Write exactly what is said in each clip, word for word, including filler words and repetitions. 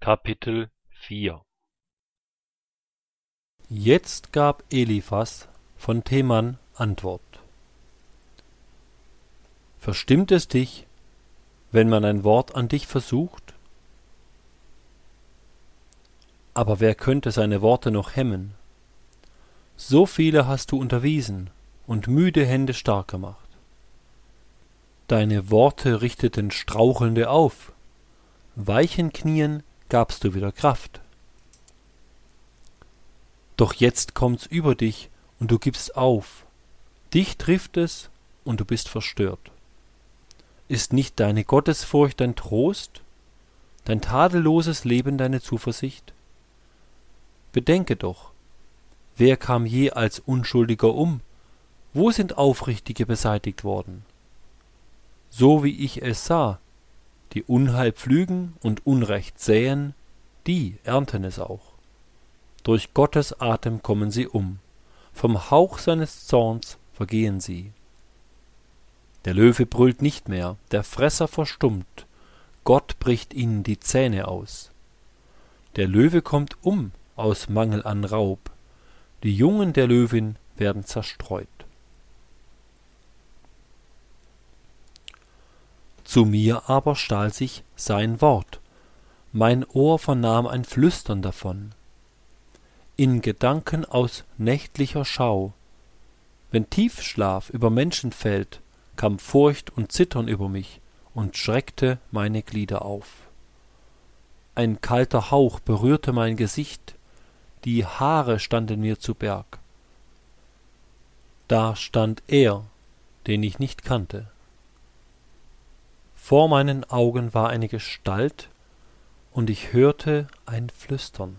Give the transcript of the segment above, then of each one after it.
Kapitel vier. Jetzt gab Eliphas von Teman Antwort: Verstimmt es dich, wenn man ein Wort an dich versucht? Aber wer könnte seine Worte noch hemmen? So viele hast du unterwiesen und müde Hände stark gemacht. Deine Worte richteten Strauchelnde auf, weichen Knien gabst du wieder Kraft. Doch jetzt kommt's über dich und du gibst auf. Dich trifft es und du bist verstört. Ist nicht deine Gottesfurcht dein Trost, dein tadelloses Leben deine Zuversicht? Bedenke doch, wer kam je als Unschuldiger um? Wo sind Aufrichtige beseitigt worden? So wie ich es sah, die Unheil pflügen und Unrecht säen, die ernten es auch. Durch Gottes Atem kommen sie um, vom Hauch seines Zorns vergehen sie. Der Löwe brüllt nicht mehr, der Fresser verstummt, Gott bricht ihnen die Zähne aus. Der Löwe kommt um aus Mangel an Raub, die Jungen der Löwin werden zerstreut. Zu mir aber stahl sich sein Wort, mein Ohr vernahm ein Flüstern davon. In Gedanken aus nächtlicher Schau, wenn Tiefschlaf über Menschen fällt, kam Furcht und Zittern über mich und schreckte meine Glieder auf. Ein kalter Hauch berührte mein Gesicht, die Haare standen mir zu Berg. Da stand er, den ich nicht kannte. Vor meinen Augen war eine Gestalt, und ich hörte ein Flüstern.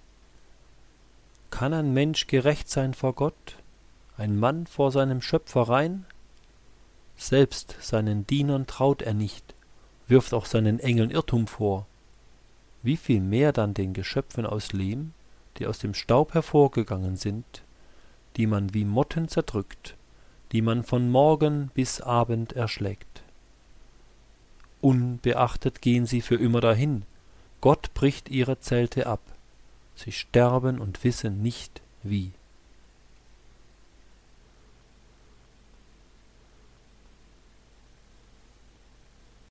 Kann ein Mensch gerecht sein vor Gott, ein Mann vor seinem Schöpfer rein? Selbst seinen Dienern traut er nicht, wirft auch seinen Engeln Irrtum vor. Wie viel mehr dann den Geschöpfen aus Lehm, die aus dem Staub hervorgegangen sind, die man wie Motten zerdrückt, die man von Morgen bis Abend erschlägt. Unbeachtet gehen sie für immer dahin, Gott bricht ihre Zelte ab, sie sterben und wissen nicht wie.